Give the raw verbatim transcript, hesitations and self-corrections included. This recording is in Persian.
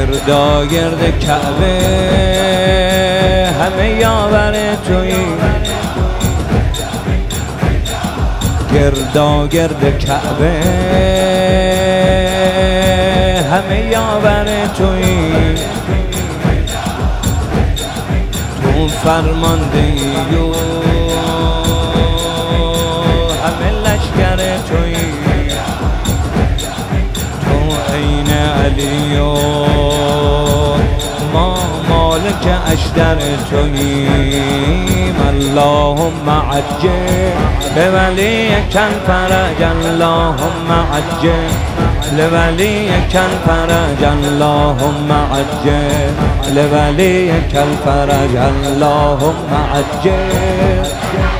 گردا گرد کعبه همه یاور تویی، گردا گرد کعبه همه یاور تویی، تو فرماندهی و همه لشکر تویی، تو عین علی و ما مالک اشتر توییم. اللهم عجل لولیک الفرج، اللهم عجل لولیک الفرج، اللهم عجل لولیک الفرج، اللهم عجل.